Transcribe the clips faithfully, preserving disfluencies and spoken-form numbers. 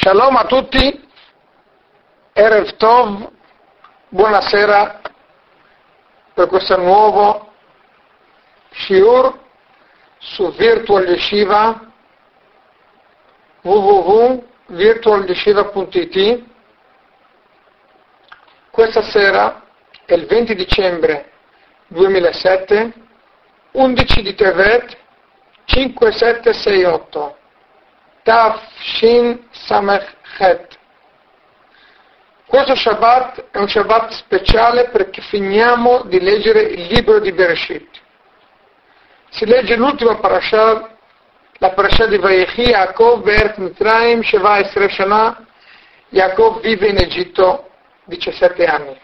Shalom a tutti, Erev Tov, buonasera per questo nuovo shiur su Virtual Yeshiva, w w w punto virtual yeshiva punto i t. Questa sera è il venti dicembre duemilasette, undici di Tevet, cinque sette sei otto. Taf Shin Samech Het. Questo Shabbat è un Shabbat speciale perché finiamo di leggere il libro di Bereshit. Si legge l'ultima parasha, la parasha di Vayechi, Yaakov Be'eretz Mitzrayim, Sheva Esrei Shana. Yaakov vive in Egitto diciassette anni.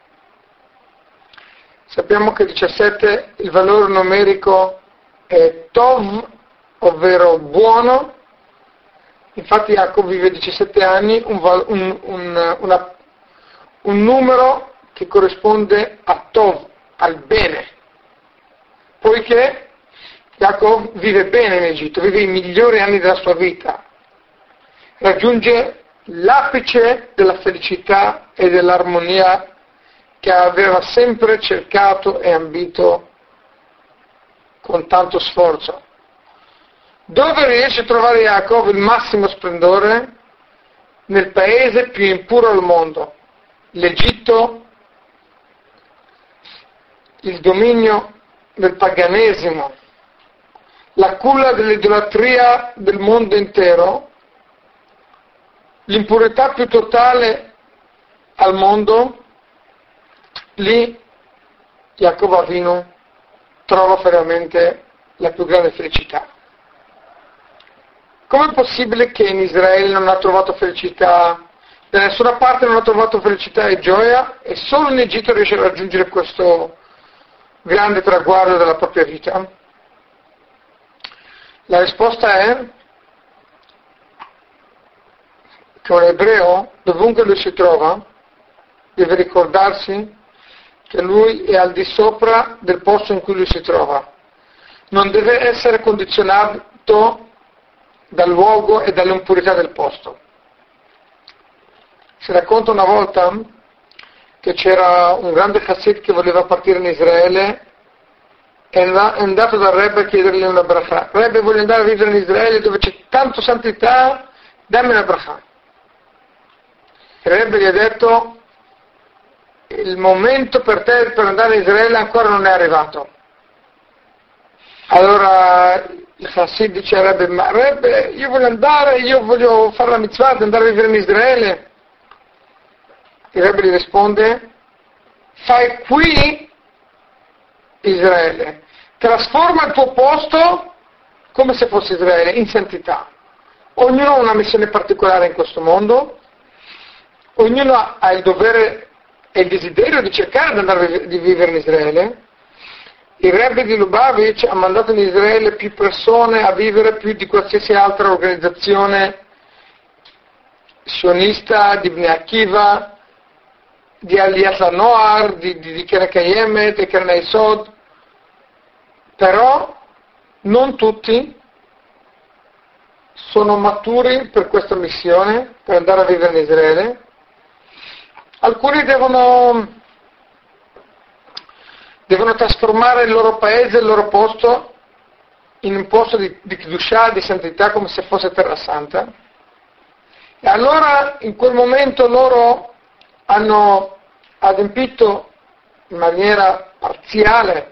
Sappiamo che diciassette, il valore numerico è Tov, ovvero buono. Infatti Yaakov vive diciassette anni, un, un, un, una, un numero che corrisponde a Tov, al bene, poiché Yaakov vive bene in Egitto, vive i migliori anni della sua vita, raggiunge l'apice della felicità e dell'armonia che aveva sempre cercato e ambito con tanto sforzo. Dove riesce a trovare Yaakov il massimo splendore? Nel paese più impuro al mondo, l'Egitto, il dominio del paganesimo, la culla dell'idolatria del mondo intero, l'impurità più totale al mondo. Lì Yaakov Avinu trova veramente la più grande felicità. Com'è possibile che in Israele non ha trovato felicità, da nessuna parte non ha trovato felicità e gioia, e solo in Egitto riesce a raggiungere questo grande traguardo della propria vita? La risposta è che un ebreo, dovunque lui si trova, deve ricordarsi che lui è al di sopra del posto in cui lui si trova. Non deve essere condizionato dal luogo e dall'impurità del posto. Si racconta una volta che c'era un grande chassid che voleva partire in Israele e è andato dal Rebbe a chiedergli una bracha. Rebbe, voglio andare a vivere in Israele dove c'è tanto santità, dammi una bracha. Il Rebbe gli ha detto: il momento per te per andare in Israele ancora non è arrivato. Allora il Chassid dice al Rebbe: ma Rebbe, io voglio andare, io voglio fare la mitzvah di andare a vivere in Israele. Il Rebbe gli risponde: fai qui Israele, trasforma il tuo posto come se fosse Israele, in santità. Ognuno ha una missione particolare in questo mondo, ognuno ha il dovere e il desiderio di cercare di andare di vivere in Israele. Il Rebbe di Lubavitch ha mandato in Israele più persone a vivere più di qualsiasi altra organizzazione sionista, di Bnei Akiva, di Aliyat LaNoar, di, di, di Keren Kayemet, di Keren Yesod. Però non tutti sono maturi per questa missione, per andare a vivere in Israele. Alcuni devono devono trasformare il loro paese, il loro posto, in un posto di, di Kedushah, di santità, come se fosse terra santa. E allora in quel momento loro hanno adempiuto in maniera parziale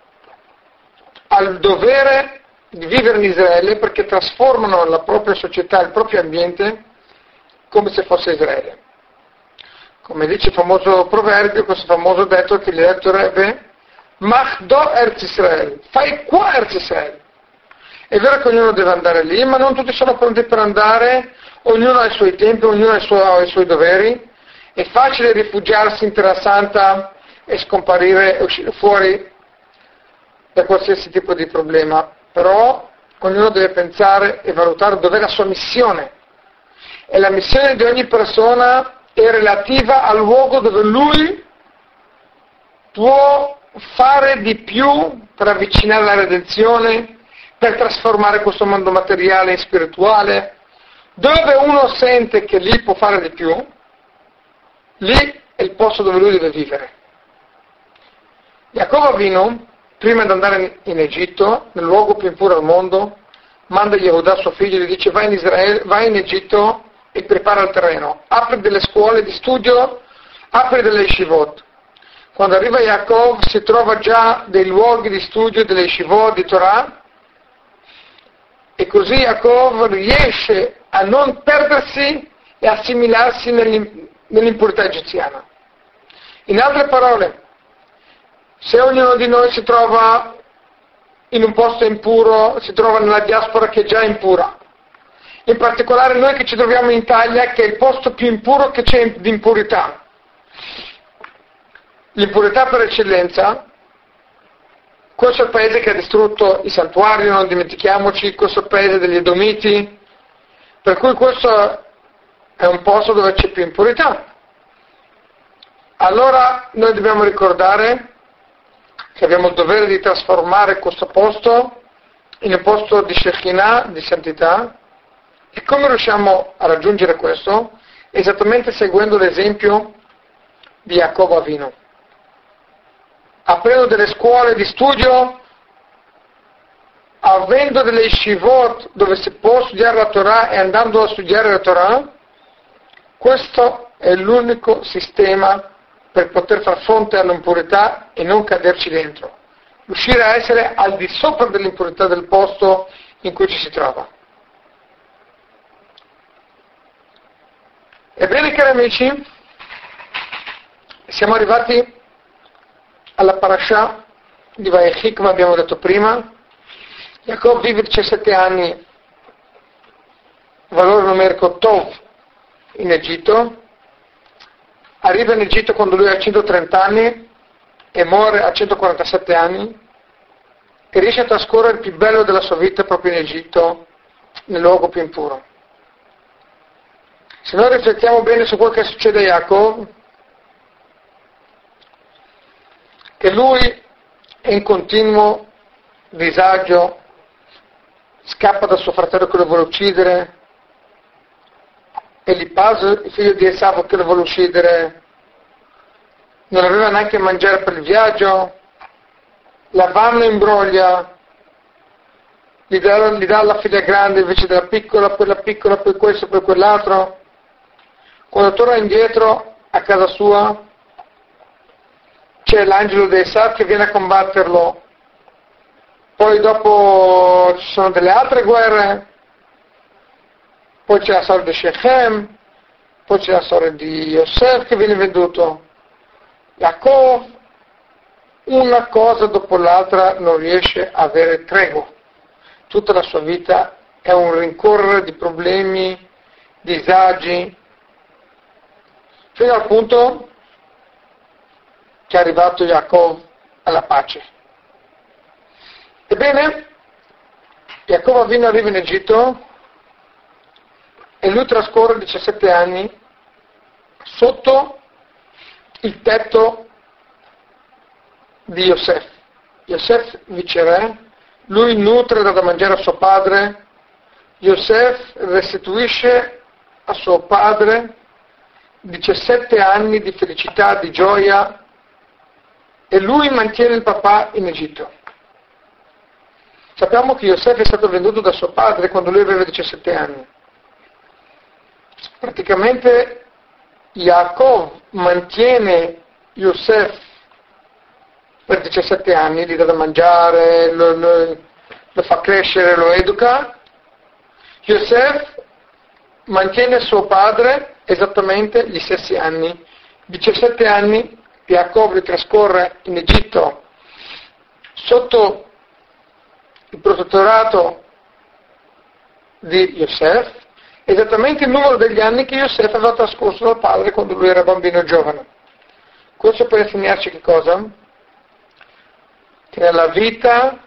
al dovere di vivere in Israele, perché trasformano la propria società, il proprio ambiente, come se fosse Israele. Come dice il famoso proverbio, questo famoso detto che gli ha detto Rebbe: Machdo Erz Israel, fai qua Erz Israel. È vero che ognuno deve andare lì, ma non tutti sono pronti per andare, ognuno ha i suoi tempi, ognuno ha i suoi, ha i suoi doveri. È facile rifugiarsi in Terra Santa e scomparire e uscire fuori da qualsiasi tipo di problema, però ognuno deve pensare e valutare dov'è la sua missione. E la missione di ogni persona è relativa al luogo dove lui può fare di più per avvicinare la redenzione, per trasformare questo mondo materiale in spirituale, Dove uno sente che lì può fare di più, lì è il posto dove lui deve vivere. Giacobbe Avinu, prima di andare in Egitto, nel luogo più impuro al mondo, manda Yehuda, suo figlio, e gli dice: vai in Israele, vai in Egitto e prepara il terreno, apri delle scuole di studio, apri delle yeshivot. Quando arriva Yaakov si trova già dei luoghi di studio delle yeshivot di Torah, e così Yaakov riesce a non perdersi e assimilarsi nell'impurità egiziana. In altre parole, se ognuno di noi si trova in un posto impuro, si trova nella diaspora che è già impura, in particolare noi che ci troviamo in Italia, che è il posto più impuro che c'è di impurità, l'impurità per eccellenza. Questo è il paese che ha distrutto i santuari, non dimentichiamoci, questo è il paese degli Edomiti, per cui questo è un posto dove c'è più impurità. Allora noi dobbiamo ricordare che abbiamo il dovere di trasformare questo posto in un posto di Shekinah, di santità. E come riusciamo a raggiungere questo? Esattamente seguendo l'esempio di Giacobbe Avinu, aprendo delle scuole di studio, avendo delle yeshivot dove si può studiare la Torah e andando a studiare la Torah. Questo è l'unico sistema per poter far fronte all'impurità e non caderci dentro, riuscire a essere al di sopra dell'impurità del posto in cui ci si trova. Ebbene, cari amici, siamo arrivati alla parasha di Vayechi, come abbiamo detto prima. Giacobbe vive diciassette anni, valore numerico Tov, in Egitto. Arriva in Egitto quando lui ha centotrenta anni e muore a centoquarantasette anni, e riesce a trascorrere il più bello della sua vita proprio in Egitto, nel luogo più impuro. Se noi riflettiamo bene su quel che succede a Giacobbe, che lui è in continuo disagio, scappa da suo fratello che lo vuole uccidere, Elipaz, il figlio di Esav, che lo vuole uccidere, non aveva neanche mangiare per il viaggio, Lavan lo imbroglia, gli dà, gli dà la figlia grande invece della piccola, poi la piccola, poi questo, poi quell'altro. Quando torna indietro a casa sua c'è l'angelo di Esav che viene a combatterlo, poi dopo ci sono delle altre guerre, poi c'è la storia di Shechem, poi c'è la storia di Yosef che viene venduto. Giacobbe, una cosa dopo l'altra, non riesce a avere tregua. Tutta la sua vita è un rincorrere di problemi, disagi, fino al punto che è arrivato Giacobbe alla pace. Ebbene, Giacobbe Avinu arriva in Egitto e lui trascorre diciassette anni sotto il tetto di Yosef. Yosef viceré, lui nutre da mangiare a suo padre, Yosef restituisce a suo padre diciassette anni di felicità, di gioia, e lui mantiene il papà in Egitto. Sappiamo che Yosef è stato venduto da suo padre quando lui aveva diciassette anni. Praticamente Giacobbe mantiene Yosef per diciassette anni, gli dà da mangiare, lo, lo, lo fa crescere, lo educa. Yosef mantiene suo padre esattamente gli stessi anni. diciassette anni Giacobbe li trascorre in Egitto sotto il protettorato di Yosef, esattamente il numero degli anni che Yosef aveva trascorso dal padre quando lui era bambino giovane. Questo per insegnarci che cosa? Che nella vita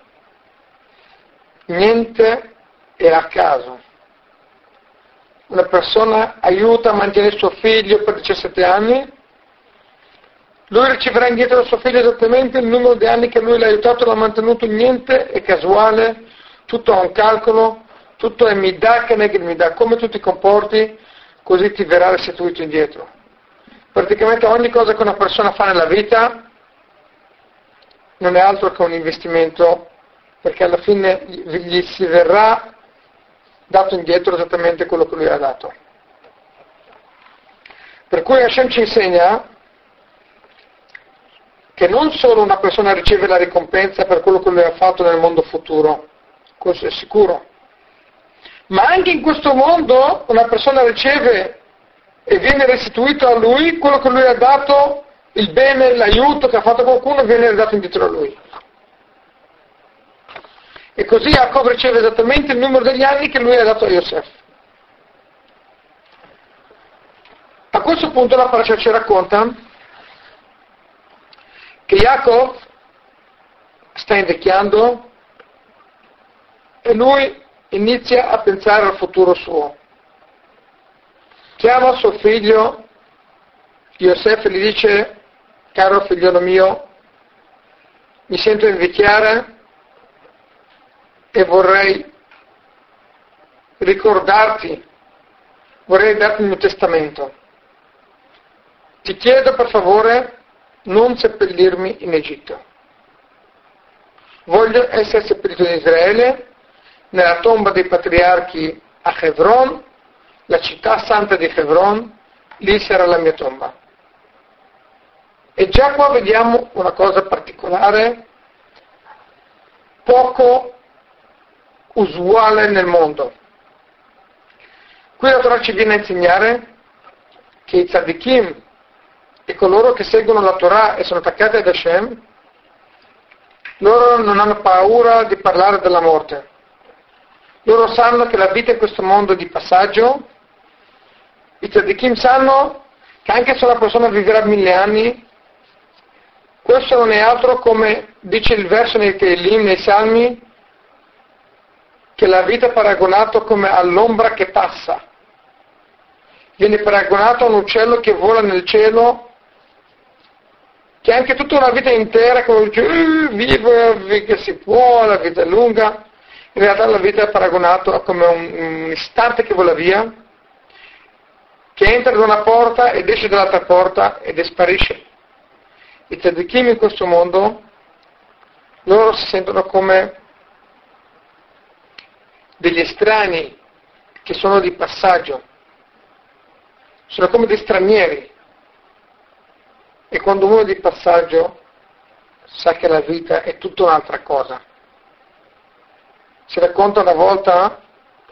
niente è a caso. Una persona aiuta a mantenere suo figlio per diciassette anni, lui riceverà indietro da suo figlio esattamente il numero di anni che lui l'ha aiutato e l'ha mantenuto. Niente è casuale, tutto ha un calcolo, Tutto è midà che neghi midà, come tu ti comporti, così ti verrà restituito indietro. Praticamente ogni cosa che una persona fa nella vita non è altro che un investimento, perché alla fine gli si verrà dato indietro esattamente quello che lui ha dato. Per cui Hashem ci insegna che non solo una persona riceve la ricompensa per quello che lui ha fatto nel mondo futuro, questo è sicuro, ma anche in questo mondo una persona riceve e viene restituito a lui quello che lui ha dato, il bene, l'aiuto che ha fatto qualcuno viene dato indietro a lui. E così Jacob riceve esattamente il numero degli anni che lui ha dato a Yosef. A questo punto la parasha ci racconta che Jacob sta invecchiando e lui inizia a pensare al futuro suo. Chiama suo figlio Yosef e gli dice: caro figliolo mio, mi sento invecchiare e vorrei ricordarti, vorrei darti il mio testamento. Ti chiedo per favore non seppellirmi in Egitto. Voglio essere seppellito in Israele, nella tomba dei patriarchi a Hebron, la città santa di Hebron, lì sarà la mia tomba. E già qua vediamo una cosa particolare, poco usuale nel mondo. Qui la Torah ci viene a insegnare che i tzadikim e coloro che seguono la Torah e sono attaccati ad Hashem, loro non hanno paura di parlare della morte. Loro sanno che la vita in questo mondo è di passaggio. I tzadikim sanno che anche se una persona vivrà mille anni, questo non è altro, come dice il verso nei Tehillim, nei Salmi, che la vita è paragonato come all'ombra che passa. Viene paragonato a un uccello che vola nel cielo, che anche tutta una vita intera, come dice, uh, vive che si può, la vita è lunga. In realtà la vita è paragonata come un, un istante che vola via, che entra da una porta ed esce dall'altra porta ed sparisce. I tzadikim in questo mondo, loro si sentono come degli estranei che sono di passaggio, sono come dei stranieri. E quando uno è di passaggio sa che la vita è tutta un'altra cosa. Si racconta una volta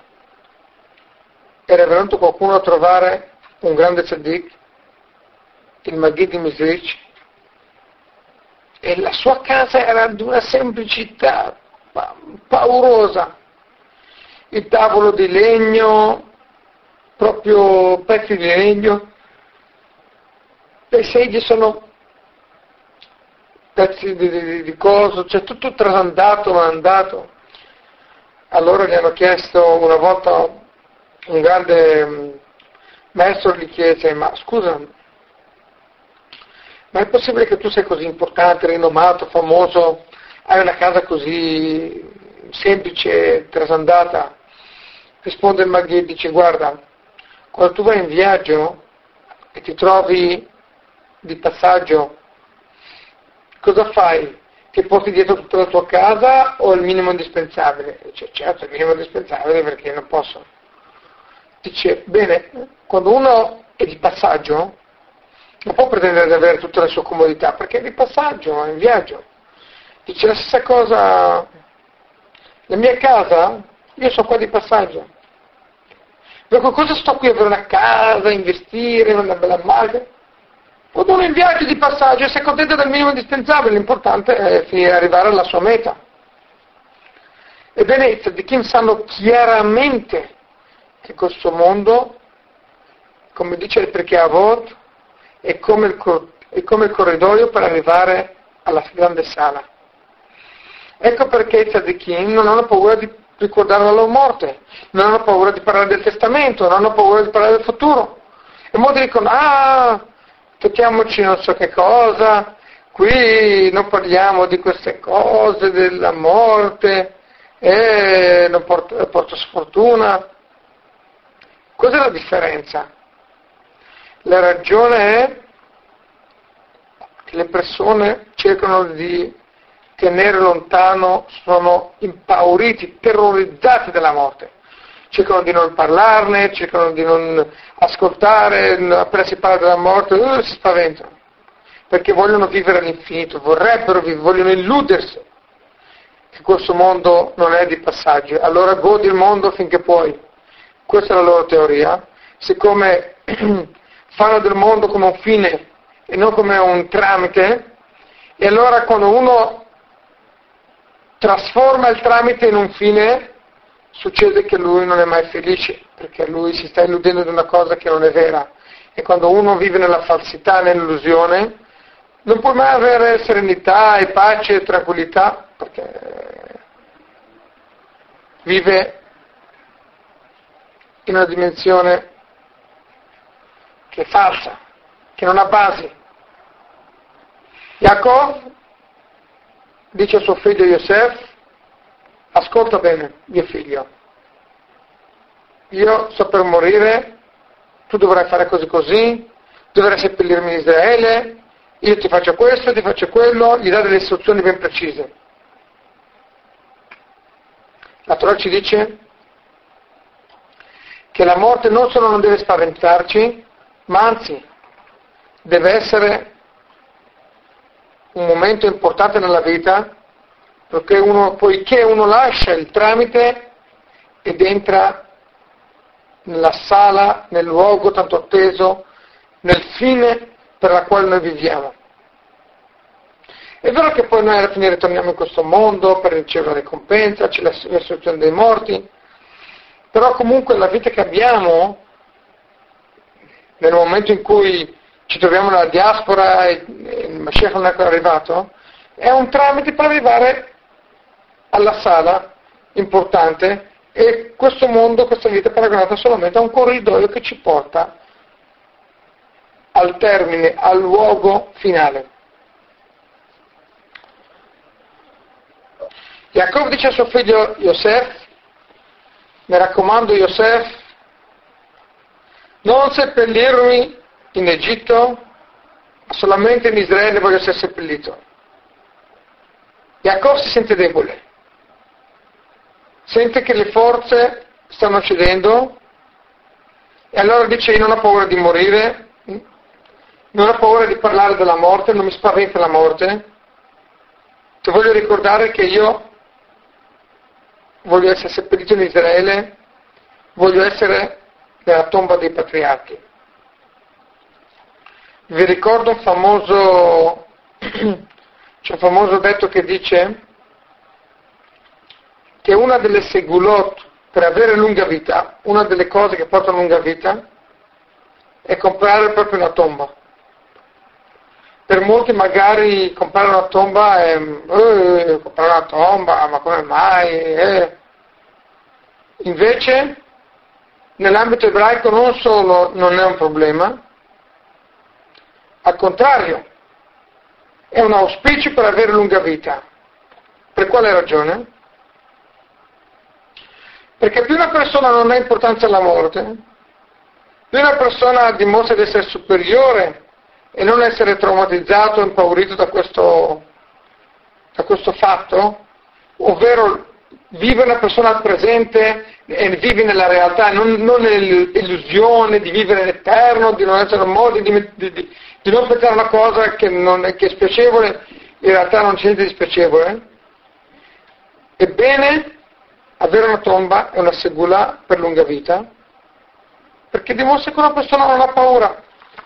era venuto qualcuno a trovare un grande tzaddik, il Maggid di Mizrich, e la sua casa era di una semplicità pa- paurosa. Il tavolo di legno, proprio pezzi di legno, le sedie sono pezzi di, di, di coso, cioè tutto trasandato, mandato. Allora gli hanno chiesto una volta, un grande maestro gli chiese: ma scusa, ma è possibile che tu sei così importante, rinomato, famoso, hai una casa così semplice, trasandata? Risponde il Maggid, dice: guarda, quando tu vai in viaggio e ti trovi di passaggio, cosa fai? Ti porti dietro tutta la tua casa o il minimo indispensabile? Dice: certo, il minimo indispensabile, perché non posso. Dice: bene, quando uno è di passaggio non può pretendere di avere tutte le sue comodità, perché è di passaggio, è in viaggio. Dice la stessa cosa, la mia casa, io sono qua di passaggio. Per cosa sto qui a avere una casa, investire, una bella macchina? Quando uno è in viaggio di passaggio e si accontenta del minimo indispensabile, l'importante è finire, arrivare alla sua meta. Ebbene, i tzadikim sanno chiaramente che questo mondo, come dice il Pirkei Avot, è come il, cor- è come il corridoio per arrivare alla grande sala. Ecco perché i tzadikim non hanno paura di ricordare la loro morte, non hanno paura di parlare del testamento, non hanno paura di parlare del futuro. E molti dicono: ah, tocchiamoci non so che cosa, qui non parliamo di queste cose, della morte, e non porta, porta sfortuna. Cos'è la differenza? La ragione è che le persone cercano di tenere lontano, sono impauriti, terrorizzati dalla morte. Cercano di non parlarne, cercano di non ascoltare, appena si parla della morte, uh, si spaventano, perché vogliono vivere all'infinito, vorrebbero, vogliono illudersi che questo mondo non è di passaggio. Allora godi il mondo finché puoi. Questa è la loro teoria. Siccome fanno del mondo come un fine e non come un tramite, e allora quando uno trasforma il tramite in un fine, succede che lui non è mai felice, perché lui si sta illudendo di una cosa che non è vera. E quando uno vive nella falsità, nell'illusione, non può mai avere serenità e pace e tranquillità, perché vive in una dimensione che è falsa, che non ha basi. Yaakov dice a suo figlio Yosef: ascolta bene, mio figlio, io sto per morire, tu dovrai fare così così, dovrai seppellirmi in Israele, io ti faccio questo, ti faccio quello, gli dà delle istruzioni ben precise. La Torah ci dice che la morte non solo non deve spaventarci, ma anzi deve essere un momento importante nella vita, perché uno, poiché uno lascia il tramite ed entra nella sala, nel luogo tanto atteso, nel fine per la quale noi viviamo. È vero che poi noi alla fine ritorniamo in questo mondo per ricevere la ricompensa, c'è la resurrezione dei morti, però comunque la vita che abbiamo, nel momento in cui ci troviamo nella diaspora e il Mashiach non è ancora arrivato, è un tramite per arrivare alla sala importante, e questo mondo, questa vita è paragonata solamente a un corridoio che ci porta al termine, al luogo finale. Yaakov dice a suo figlio Yosef: mi raccomando Yosef, non seppellirmi in Egitto, ma solamente in Israele voglio essere seppellito. Yaakov si sente debole, sente che le forze stanno cedendo, e allora dice: io non ho paura di morire, non ho paura di parlare della morte, non mi spaventa la morte, ti voglio ricordare che io voglio essere seppellito in Israele, voglio essere nella tomba dei patriarchi. Vi ricordo un famoso, c'è un famoso detto che dice che una delle segulot per avere lunga vita, una delle cose che portano lunga vita, è comprare proprio una tomba. Per molti magari comprare una tomba è eh, comprare una tomba, ma come mai? Eh. Invece nell'ambito ebraico non solo non è un problema, al contrario, è un auspicio per avere lunga vita. Per quale ragione? Perché più una persona non ha importanza alla morte, più una persona dimostra di essere superiore e non essere traumatizzato, impaurito da questo, da questo fatto, ovvero vive una persona al presente e vive nella realtà, non, non nell'illusione di vivere l'eterno, di non essere modi, di, di, di, di non pensare a una cosa che, non è, che è spiacevole, in realtà non c'è niente di spiacevole. Ebbene, avere una tomba è una segula per lunga vita, perché dimostra che una persona non ha paura.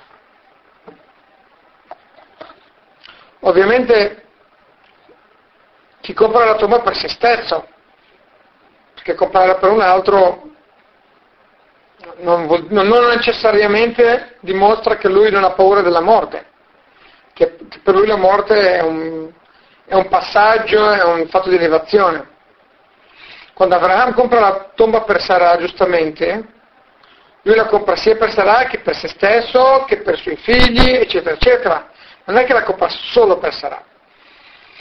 Ovviamente chi compra la tomba per se stesso, perché comprarla per un altro non, vuol, non necessariamente dimostra che lui non ha paura della morte, che, che per lui la morte è un, è un passaggio, è un fatto di elevazione. Quando Abraham compra la tomba per Sarà, giustamente, lui la compra sia per Sarà che per se stesso, che per i suoi figli, eccetera, eccetera. Non è che la compra solo per Sarà.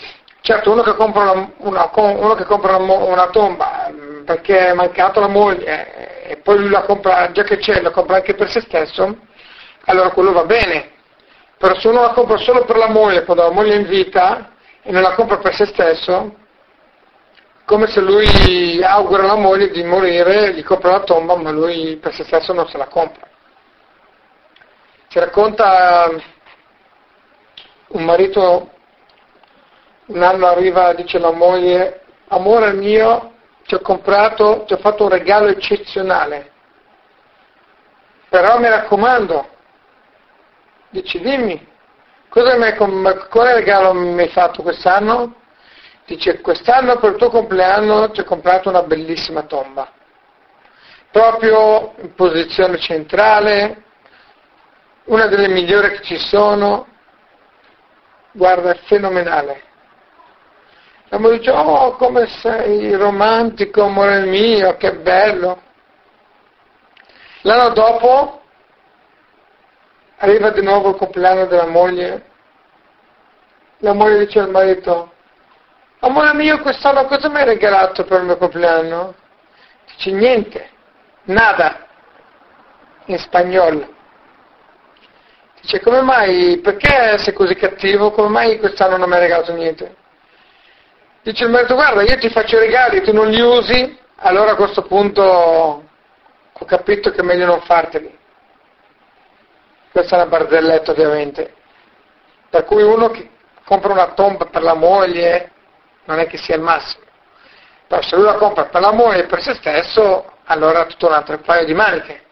Certo, uno che compra una, una, uno che compra una, una tomba perché è mancato la moglie e poi lui la compra, già che c'è, la compra anche per se stesso, allora quello va bene. Però se uno la compra solo per la moglie, quando la moglie è in vita, e non la compra per se stesso, come se lui augura alla moglie di morire, gli compra la tomba, ma lui per se stesso non se la compra. Si racconta un marito, un anno arriva, dice alla moglie: amore mio, ti ho comprato, ti ho fatto un regalo eccezionale, però mi raccomando, dice dimmi, cosa mi hai, quale regalo mi hai fatto quest'anno? Dice quest'anno per il tuo compleanno ti ho comprato una bellissima tomba, proprio in posizione centrale, una delle migliori che ci sono, guarda, è fenomenale. La moglie dice: oh, come sei romantico, amore mio, che bello. L'anno dopo arriva di nuovo il compleanno della moglie, la moglie dice al marito: amore mio, quest'anno cosa mi hai regalato per il mio compleanno? Dice niente, nada, in spagnolo. Dice: come mai, perché sei così cattivo, come mai quest'anno non mi hai regalato niente? Dice il marito: guarda, io ti faccio i regali, tu non li usi, allora a questo punto ho capito che è meglio non farteli. Questa è una barzelletta ovviamente, per cui uno che compra una tomba per la moglie non è che sia il massimo, però se lui la compra per la moglie e per se stesso, allora è tutto un altro paio di maniche.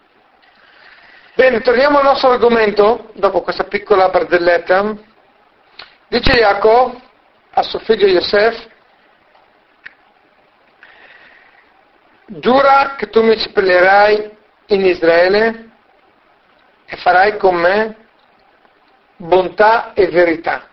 Bene, torniamo al nostro argomento, dopo questa piccola barzelletta. Dice Jacob a suo figlio Yosef: giura che tu mi seppellirai in Israele e farai con me bontà e verità.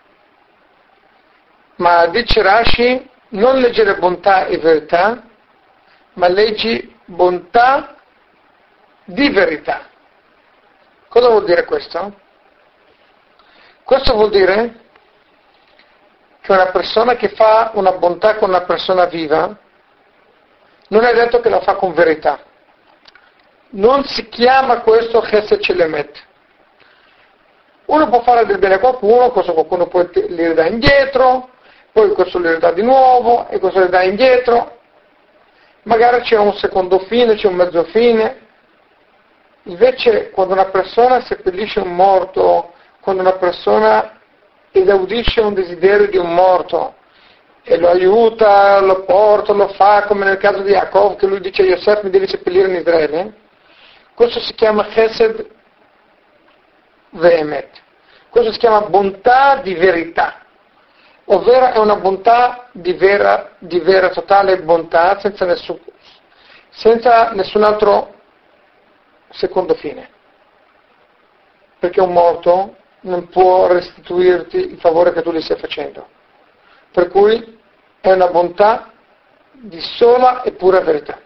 Ma dice Rashi, non leggere bontà e verità, ma leggi bontà di verità. Cosa vuol dire questo? Questo vuol dire che una persona che fa una bontà con una persona viva non è detto che la fa con verità. Non si chiama questo Chesed Shelemet. Uno può fare del bene a qualcuno, questo qualcuno poi gli ridà indietro, poi questo gli ridà di nuovo e questo gli dà indietro. Magari c'è un secondo fine, c'è un mezzo fine. Invece quando una persona seppellisce un morto, quando una persona esaudisce un desiderio di un morto e lo aiuta, lo porta, lo fa, come nel caso di Yaakov, che lui dice a Yosef: mi devi seppellire in Israele, questo si chiama Chesed Vehemet, questo si chiama bontà di verità, ovvero è una bontà di vera, di vera totale bontà, senza nessun, senza nessun altro secondo fine, perché un morto non può restituirti il favore che tu gli stai facendo, per cui è una bontà di sola e pura verità.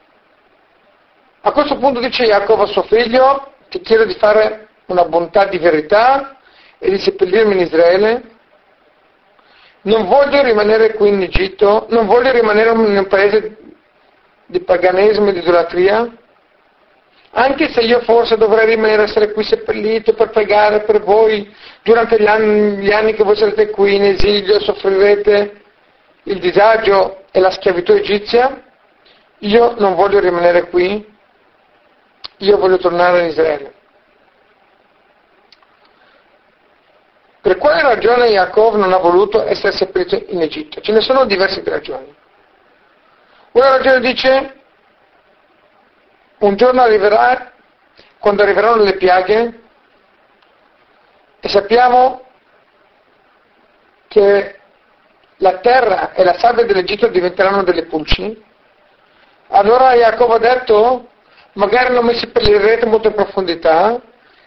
A questo punto dice Jacob a suo figlio: ti chiedo di fare una bontà di verità e di seppellirmi in Israele. Non voglio rimanere qui in Egitto, non voglio rimanere in un paese di paganesimo e di idolatria, anche se io forse dovrei rimanere, essere qui seppellito per pregare per voi durante gli anni, gli anni che voi sarete qui in esilio e soffrirete il disagio e la schiavitù egizia. Io non voglio rimanere qui, io voglio tornare in Israele. Per quale ragione Yaakov non ha voluto essere seppellito in Egitto? Ce ne sono diverse ragioni. Una ragione dice: un giorno arriverà, quando arriveranno le piaghe, e sappiamo che la terra e la sabbia dell'Egitto diventeranno delle pulci, allora Jacob ha detto: magari non mi seppellirete molto in profondità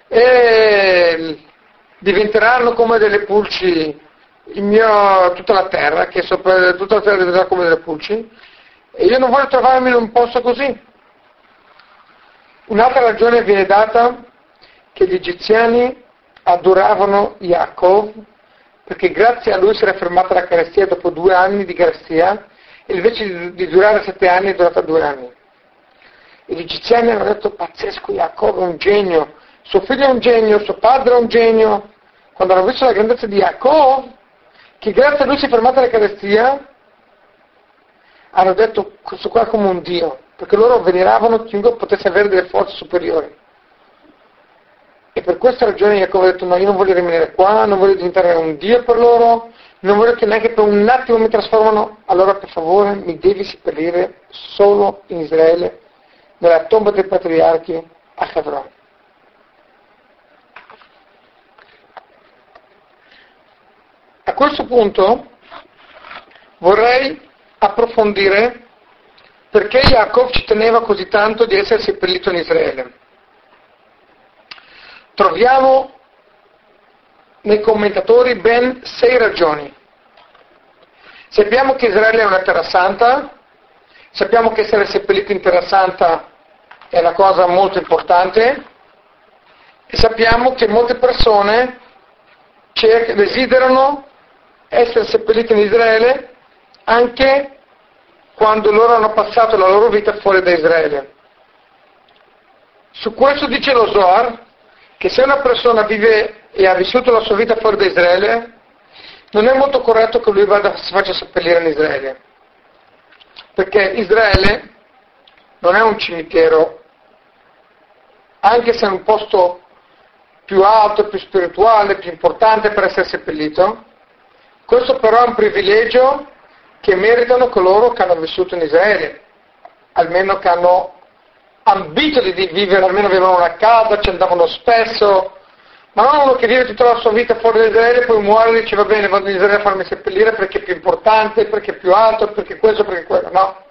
e diventeranno come delle pulci, il mio, tutta la terra, che sopra, tutta la terra diventerà come delle pulci, e io non voglio trovarmi in un posto così. Un'altra ragione viene data che gli egiziani adoravano Yaakov perché grazie a lui si era fermata la carestia dopo due anni di carestia, e invece di, di durare sette anni è durata due anni. E gli egiziani hanno detto: pazzesco, Jacob è un genio, suo figlio è un genio, suo padre è un genio. Quando hanno visto la grandezza di Jacob, che grazie a lui si è fermata la carestia, hanno detto: questo qua è come un dio, perché loro veneravano chiunque potesse avere delle forze superiori. E per questa ragione Jacob ha detto: no, io non voglio rimanere qua, non voglio diventare un dio per loro, non voglio che neanche per un attimo mi trasformano, allora per favore mi devi seppellire solo in Israele, nella tomba dei patriarchi a Hebron. A questo punto vorrei approfondire perché Jacob ci teneva così tanto di essere seppellito in Israele. Troviamo nei commentatori ben sei ragioni. Sappiamo che Israele è una terra santa, sappiamo che essere seppellito in terra santa è una cosa molto importante, e sappiamo che molte persone desiderano essere seppelliti in Israele anche quando loro hanno passato la loro vita fuori da Israele. Su questo dice lo Zohar che se una persona vive e ha vissuto la sua vita fuori da Israele, non è molto corretto che lui vada, si faccia seppellire in Israele, perché Israele non è un cimitero, anche se è un posto più alto, più spirituale, più importante per essere seppellito. Questo però è un privilegio che meritano coloro che hanno vissuto in Israele, almeno che hanno ambito di vivere, almeno avevano una casa, ci andavano spesso, ma non uno che vive tutta la sua vita fuori da Israele, poi muore e dice: va bene, vado in Israele a farmi seppellire perché è più importante, perché è più alto, perché questo, perché quello. No.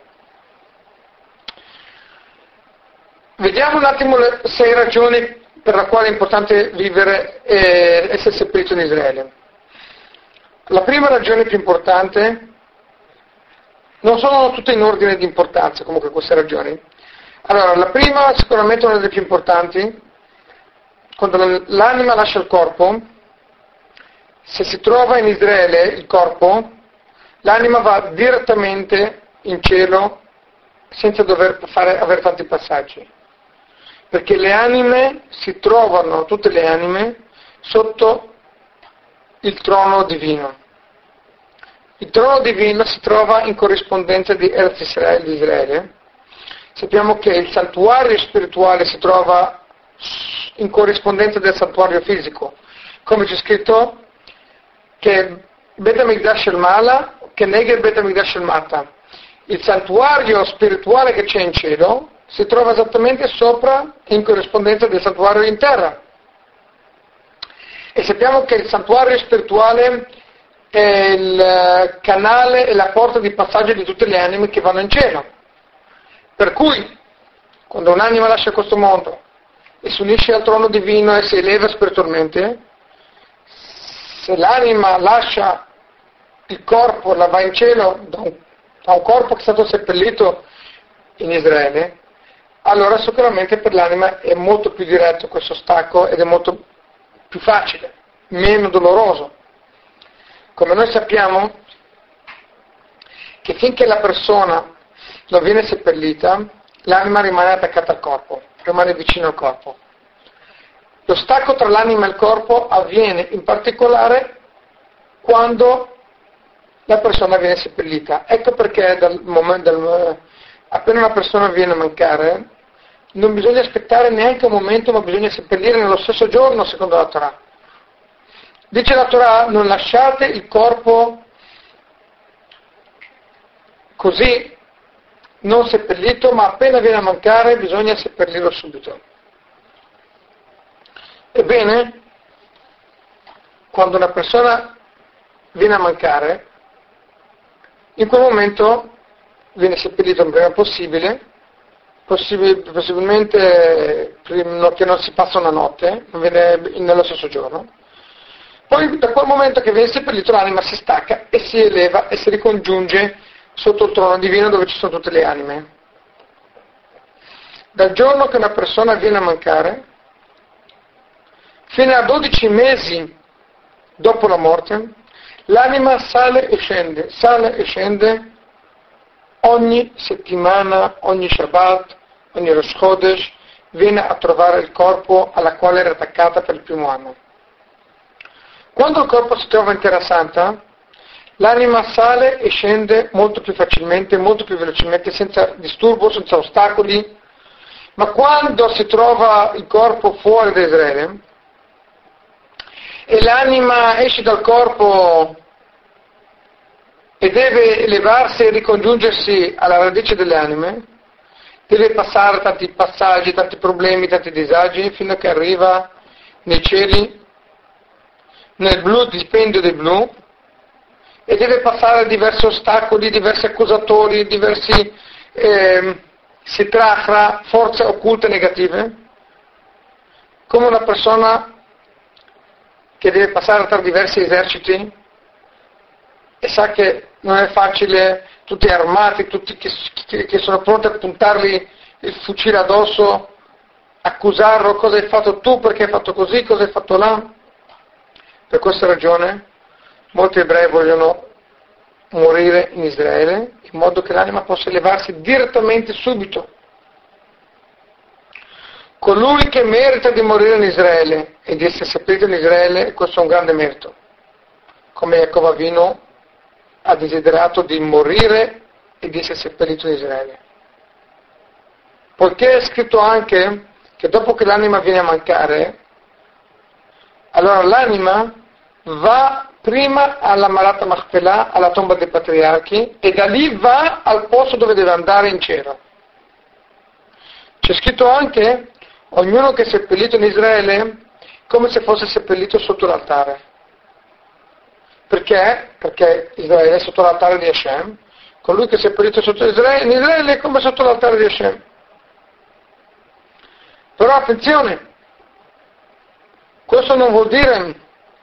Vediamo un attimo le sei ragioni per le quali è importante vivere e essere seppellito in Israele. La prima ragione più importante, non sono tutte in ordine di importanza comunque queste ragioni. Allora, la prima, sicuramente una delle più importanti, quando l'anima lascia il corpo, se si trova in Israele il corpo, l'anima va direttamente in cielo senza dover fare, avere tanti passaggi. Perché le anime si trovano, tutte le anime, sotto il trono divino. Il trono divino si trova in corrispondenza di Eretz Israele, di Israele. Sappiamo che il santuario spirituale si trova in corrispondenza del santuario fisico, come c'è scritto che Bet HaMikdash el-Mala, che nega il Bet HaMikdash el-Mata. Il santuario spirituale che c'è in cielo si trova esattamente sopra, in corrispondenza del santuario in terra. E sappiamo che il santuario spirituale è il canale e la porta di passaggio di tutte le anime che vanno in cielo. Per cui, quando un'anima lascia questo mondo e si unisce al trono divino e si eleva spiritualmente, se l'anima lascia il corpo, la va in cielo da un, da un corpo che è stato seppellito in Israele, allora sicuramente per l'anima è molto più diretto questo stacco ed è molto più facile, meno doloroso. Come noi sappiamo che finché la persona non viene seppellita, l'anima rimane attaccata al corpo, rimane vicino al corpo. Lo stacco tra l'anima e il corpo avviene in particolare quando la persona viene seppellita. Ecco perché dal momento, dal, appena una persona viene a mancare, non bisogna aspettare neanche un momento, ma bisogna seppellire nello stesso giorno, secondo la Torah. Dice la Torah: non lasciate il corpo così, non seppellito, ma appena viene a mancare bisogna seppellirlo subito. Ebbene, quando una persona viene a mancare, in quel momento viene seppellito il prima possibile, possibil- possibilmente prima che non si passa una notte, viene nello stesso giorno. Poi da quel momento che viene seppellito l'anima si stacca e si eleva e si ricongiunge sotto il trono divino dove ci sono tutte le anime. Dal giorno che una persona viene a mancare fino a dodici mesi dopo la morte, L'anima sale e scende, sale e scende ogni settimana, ogni Shabbat, ogni Rosh Chodesh, viene a trovare il corpo alla quale era attaccata per il primo anno. Quando il corpo si trova in Terra Santa, l'anima sale e scende molto più facilmente, molto più velocemente, senza disturbo, senza ostacoli, ma quando si trova il corpo fuori da Israele e l'anima esce dal corpo e deve elevarsi e ricongiungersi alla radice delle anime, deve passare tanti passaggi, tanti problemi, tanti disagi, fino a che arriva nei cieli, nel blu, dispendio del blu, e deve passare diversi ostacoli, diversi accusatori, diversi eh, sitrachra, forze occulte negative, come una persona che deve passare tra diversi eserciti e sa che non è facile, tutti armati, tutti che, che, che sono pronti a puntargli il fucile addosso, accusarlo, cosa hai fatto tu, perché hai fatto così, cosa hai fatto là. Per questa ragione molti ebrei vogliono morire in Israele, in modo che l'anima possa elevarsi direttamente subito. Colui che merita di morire in Israele e di essere seppellito in Israele, questo è un grande merito. Come Jacob Avinu ha desiderato di morire e di essere seppellito in Israele. Poiché è scritto anche che dopo che l'anima viene a mancare, allora l'anima va prima alla Marat Machpelah, alla tomba dei patriarchi, e da lì va al posto dove deve andare in cielo. C'è scritto anche, ognuno che è seppellito in Israele, come se fosse seppellito sotto l'altare. Perché? Perché Israele è sotto l'altare di Hashem, colui che è seppellito sotto Israele, in Israele è come sotto l'altare di Hashem. Però attenzione, questo non vuol dire,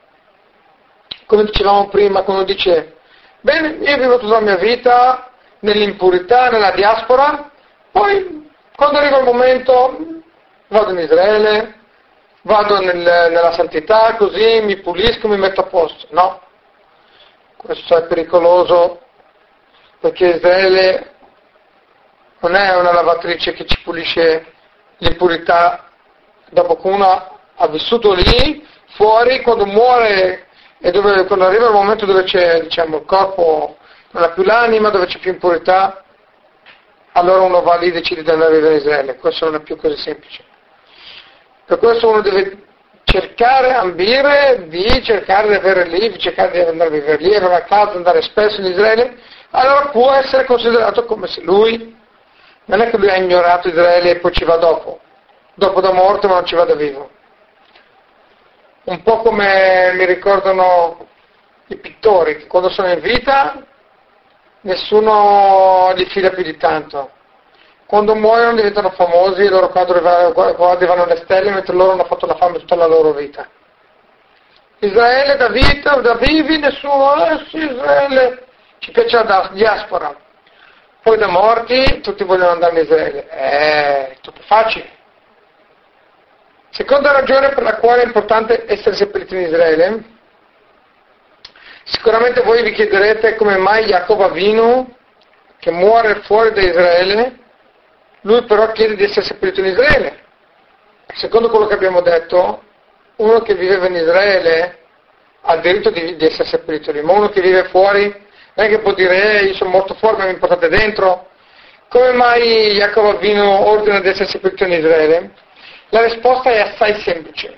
come dicevamo prima, quando dice, bene, io vivo tutta la mia vita nell'impurità, nella diaspora, poi quando arriva il momento vado in Israele, vado nel, nella santità, così mi pulisco, mi metto a posto. No, questo è pericoloso, perché Israele non è una lavatrice che ci pulisce l'impurità dopo che uno ha vissuto lì, fuori, quando muore e dove, quando arriva il momento dove c'è, diciamo, il corpo non ha più l'anima, dove c'è più impurità, allora uno va lì e decide di andare a vivere in Israele. Questo non è più così semplice. Per questo uno deve cercare, ambire di cercare di avere lì, di cercare di andare a vivere lì, avere una casa, andare spesso in Israele, allora può essere considerato come se lui, non è che lui ha ignorato Israele e poi ci va dopo, dopo da morte ma non ci va da vivo. Un po' come mi ricordano i pittori, che quando sono in vita nessuno li fila più di tanto. Quando muoiono diventano famosi, i loro quadri vanno alle stelle, mentre loro hanno fatto la fame tutta la loro vita. Israele da vita, da vivi, nessuno, eh sì, Israele, ci piace la diaspora. Poi da morti tutti vogliono andare in Israele. È tutto facile. Seconda ragione per la quale è importante essere seppelliti in Israele, sicuramente voi vi chiederete come mai Jacob Avinu, che muore fuori da Israele, lui però chiede di essere seppellito in Israele. Secondo quello che abbiamo detto, uno che viveva in Israele ha il diritto di, di essere seppellito lì, ma uno che vive fuori non è che può dire eh, io sono morto fuori ma mi portate dentro. Come mai Jacob Avinu ordina di essere seppellito in Israele? La risposta è assai semplice.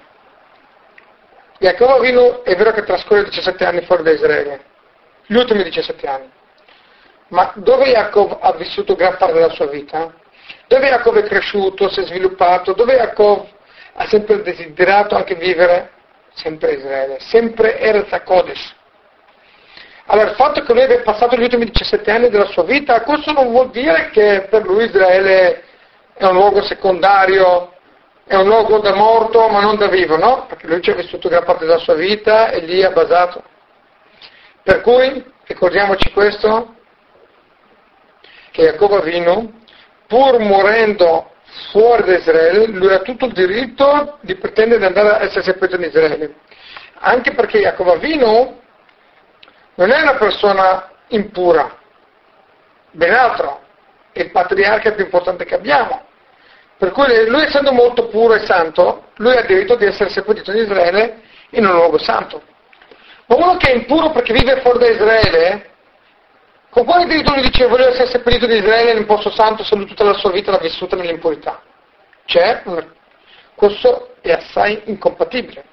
Jacob Avinu è vero che trascorre diciassette anni fuori da Israele, gli ultimi diciassette anni, ma dove Jacob ha vissuto gran parte della sua vita? Dove Jacob è cresciuto, si è sviluppato, dove Jacob ha sempre desiderato anche vivere? Sempre Israele, sempre Eretz HaKodesh. Allora il fatto che lui abbia passato gli ultimi diciassette anni della sua vita, questo non vuol dire che per lui Israele è un luogo secondario, è un luogo da morto ma non da vivo, no? Perché lui ci ha vissuto gran parte della sua vita e lì ha basato. Per cui, ricordiamoci questo, che Jacob Avinu, pur morendo fuori da Israele, lui ha tutto il diritto di pretendere di andare a essere seppellito in Israele. Anche perché Jacob Avinu non è una persona impura, ben altro, è il patriarca più importante che abbiamo. Per cui lui, essendo molto puro e santo, lui ha diritto di essere seppellito in Israele in un luogo santo. Ma uno che è impuro perché vive fuori da Israele, con quale diritto lui dice voglio essere seppellito in Israele in un posto santo se lui tutta la sua vita l'ha vissuta nell'impurità? C'è una... Questo è assai incompatibile.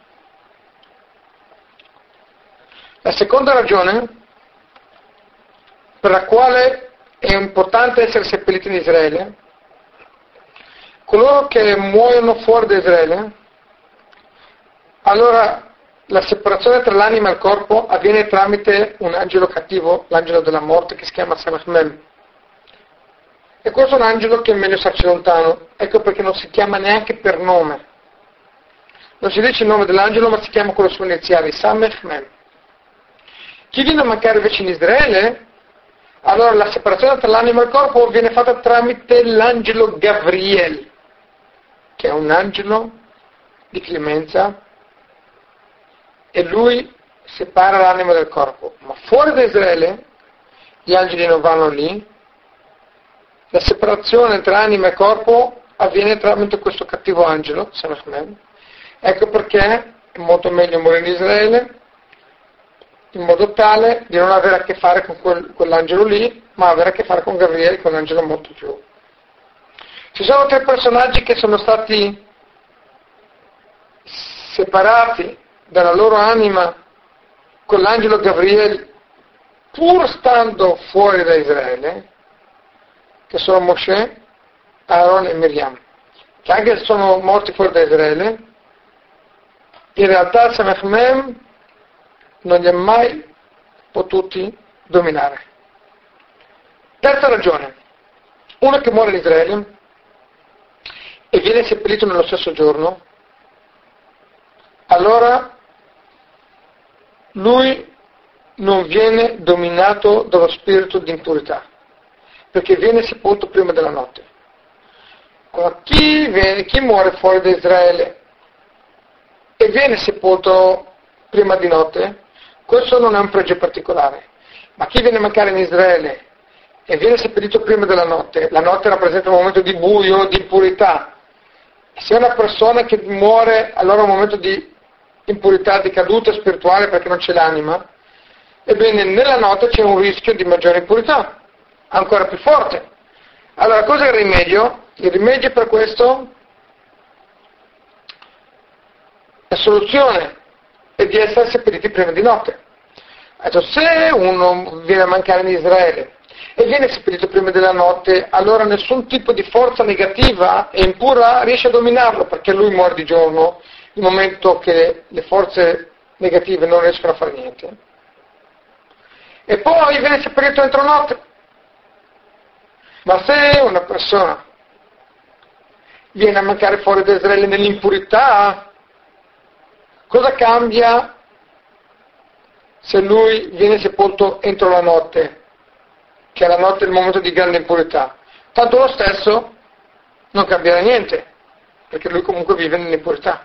La seconda ragione per la quale è importante essere seppelliti in Israele, coloro che muoiono fuori da Israele, allora la separazione tra l'anima e il corpo avviene tramite un angelo cattivo, l'angelo della morte, che si chiama Samech Mem. E questo è un angelo che è meglio starci lontano, ecco perché non si chiama neanche per nome. Non si dice il nome dell'angelo, ma si chiama con le sue iniziali, Samech Mem. Chi viene a mancare invece in Israele, allora la separazione tra l'anima e il corpo viene fatta tramite l'angelo Gavriel, che è un angelo di clemenza, e lui separa l'anima dal corpo. Ma fuori da Israele gli angeli non vanno lì, la separazione tra anima e corpo avviene tramite questo cattivo angelo, ecco perché è molto meglio morire in Israele, in modo tale di non avere a che fare con quel, quell'angelo lì, ma avere a che fare con Gabriele, che è un angelo molto più. Ci sono tre personaggi che sono stati separati dalla loro anima con l'angelo Gabriele pur stando fuori da Israele, che sono Mosè, Aaron e Miriam, che anche se sono morti fuori da Israele, in realtà Samech Mem non li ha mai potuti dominare. Terza ragione, uno che muore in Israele e viene seppellito nello stesso giorno, allora lui non viene dominato dallo spirito di impurità, perché viene sepolto prima della notte. Ma chi, viene, chi muore fuori da Israele e viene sepolto prima di notte, questo non è un pregio particolare. Ma chi viene a mancare in Israele e viene seppellito prima della notte, la notte rappresenta un momento di buio, di impurità. Se è una persona che muore, allora è un momento di impurità, di caduta spirituale perché non c'è l'anima, ebbene nella notte c'è un rischio di maggiore impurità, ancora più forte. Allora cosa è il rimedio? Il rimedio per questo, la soluzione è di essere seppelliti prima di notte. Allora, se uno viene a mancare in Israele e viene seppellito prima della notte, allora nessun tipo di forza negativa e impura riesce a dominarlo, perché lui muore di giorno, nel momento che le forze negative non riescono a fare niente. E poi viene seppellito entro notte. Ma se una persona viene a mancare fuori da Israele nell'impurità, cosa cambia se lui viene sepolto entro la notte, che è la notte il momento di grande impurità? Tanto lo stesso non cambierà niente, perché lui comunque vive nell'impurità,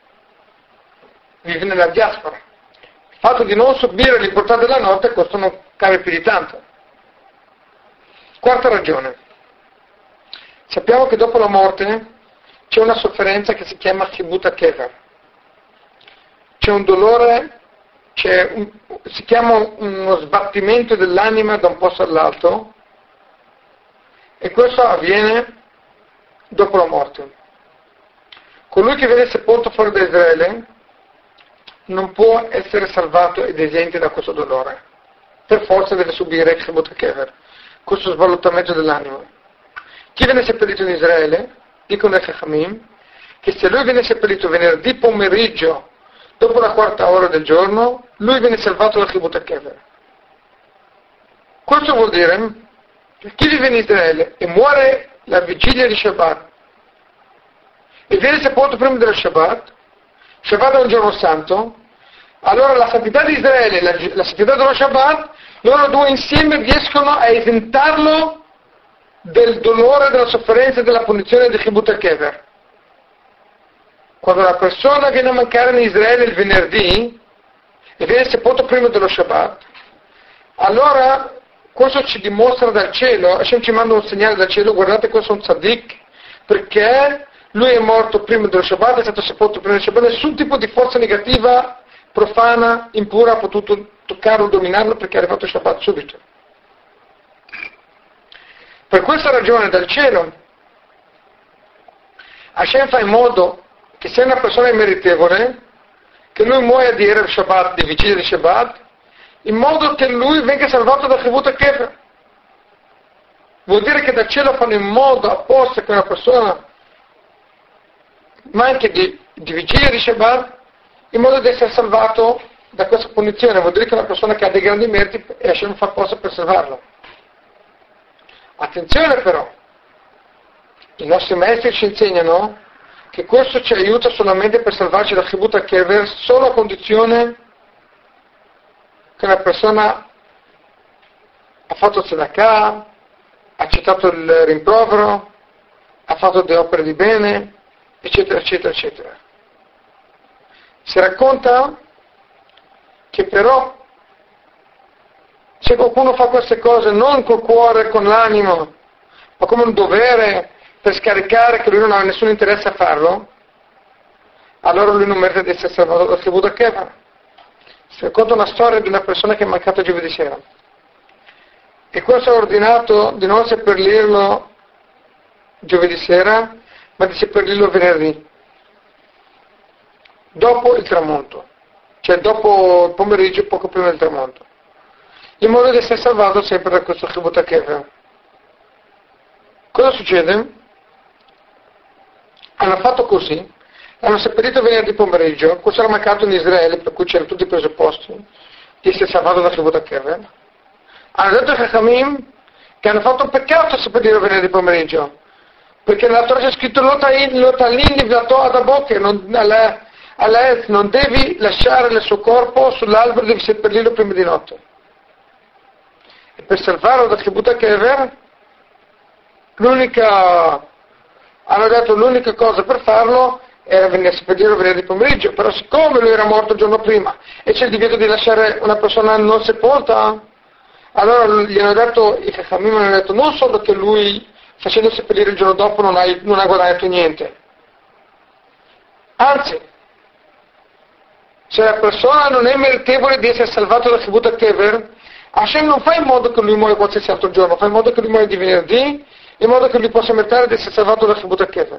vive nella diaspora. Il fatto di non subire l'impurità della notte, questo non cambia più di tanto. Quarta ragione. Sappiamo che dopo la morte c'è una sofferenza che si chiama Chibut HaKever. C'è un dolore, c'è un, si chiama uno sbattimento dell'anima da un posto all'altro, e questo avviene dopo la morte. Colui che viene sepolto fuori da Israele non può essere salvato ed esente da questo dolore. Per forza deve subire Chibut HaKever, questo svalutamento dell'anima. Chi viene seppellito in Israele, dicono i Chachamim, che se lui viene seppellito venerdì pomeriggio, dopo la quarta ora del giorno, lui viene salvato dal Chibut HaKever. Questo vuol dire che chi vive in Israele e muore la vigilia di Shabbat e viene sepolto prima dello Shabbat, Shabbat è un giorno santo, allora la santità di Israele e la, la santità dello Shabbat, loro due insieme riescono a esentarlo del dolore, della sofferenza e della punizione di Chibut HaKever. Quando la persona viene a mancare in Israele il venerdì e viene sepolto prima dello Shabbat, allora questo ci dimostra dal cielo, Hashem ci manda un segnale dal cielo, guardate questo è un tzaddik, perché lui è morto prima dello Shabbat, è stato sepolto prima dello Shabbat, nessun tipo di forza negativa, profana, impura ha potuto toccarlo, dominarlo, perché è arrivato Shabbat subito. Per questa ragione dal cielo Hashem fa in modo che sia una persona immeritevole, che lui muoia di Erev Shabbat, di vigilia di Shabbat, in modo che lui venga salvato da Chivut HaKever. Vuol dire che dal cielo fanno in modo apposta che una persona ma anche di, di vigilia di Shabbat, in modo di essere salvato da questa punizione. Vuol dire che una persona che ha dei grandi meriti e Hashem fa apposta per salvarlo. Attenzione però, i nostri maestri ci insegnano che questo ci aiuta solamente per salvarci da Chivut HaKever, solo a condizione che una persona ha fatto tzedakah, ha accettato il rimprovero, ha fatto delle opere di bene, eccetera, eccetera, eccetera. Si racconta che però se qualcuno fa queste cose non col cuore, con l'animo, ma come un dovere per scaricare che lui non ha nessun interesse a farlo, allora lui non merita di essere salvato dal Chivut HaKever. Si racconta una storia di una persona che è mancata giovedì sera e questo ha ordinato di non seppellirlo giovedì sera, ma di seppellirlo venerdì, dopo il tramonto, cioè dopo il pomeriggio, poco prima del tramonto, in modo di essere salvato sempre da questo Chivut HaKever. Cosa succede? Hanno fatto così, hanno seppellito venerdì pomeriggio, questo era mancato in Israele, per cui c'erano tutti i presupposti di essere salvato da Chivut HaKever. Hanno detto ai Chachamim che hanno fatto un peccato a seppellire venerdì pomeriggio, perché nella Torah c'è scritto l'otalin livlato adabo, che non, alla, alla non devi lasciare il suo corpo sull'albero, devi seppellirlo prima di notte. E per salvarlo da Chivut HaKever, l'unica, hanno detto l'unica cosa per farlo era venire a seppellirlo venerdì pomeriggio, però siccome lui era morto il giorno prima e c'è il divieto di lasciare una persona non sepolta, allora gli hanno detto, i Chachamim hanno detto non solo che lui facendo seppellire il giorno dopo non ha, non ha guadagnato niente, anzi, se la persona non è meritevole di essere salvato da Chivut HaKever, Hashem non fa in modo che lui muoia qualsiasi altro giorno, fa in modo che lui muoia di venerdì, in modo che lui possa meritare di essere salvato da Chivut HaKever.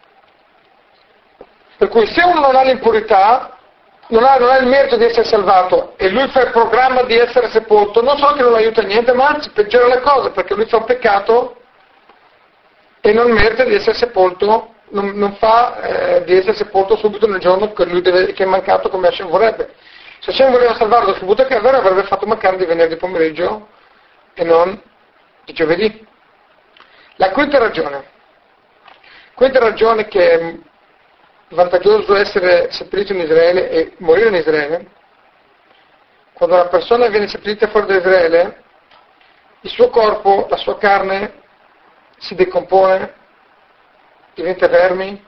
Per cui se uno non ha l'impurità, non ha, non ha il merito di essere salvato e lui fa il programma di essere sepolto, non solo che non aiuta niente, ma anzi peggiora le cose, perché lui fa un peccato e non merita di essere sepolto, non, non fa eh, di essere sepolto subito nel giorno che lui deve, che è mancato come Hashem vorrebbe. Se Hashem voleva salvarlo da Chivut HaKever avrebbe fatto mancare di venerdì pomeriggio e non di giovedì. La quinta ragione, quinta ragione che è vantaggioso essere seppellito in Israele e morire in Israele, quando una persona viene seppellita fuori da Israele, il suo corpo, la sua carne si decompone, diventa vermi,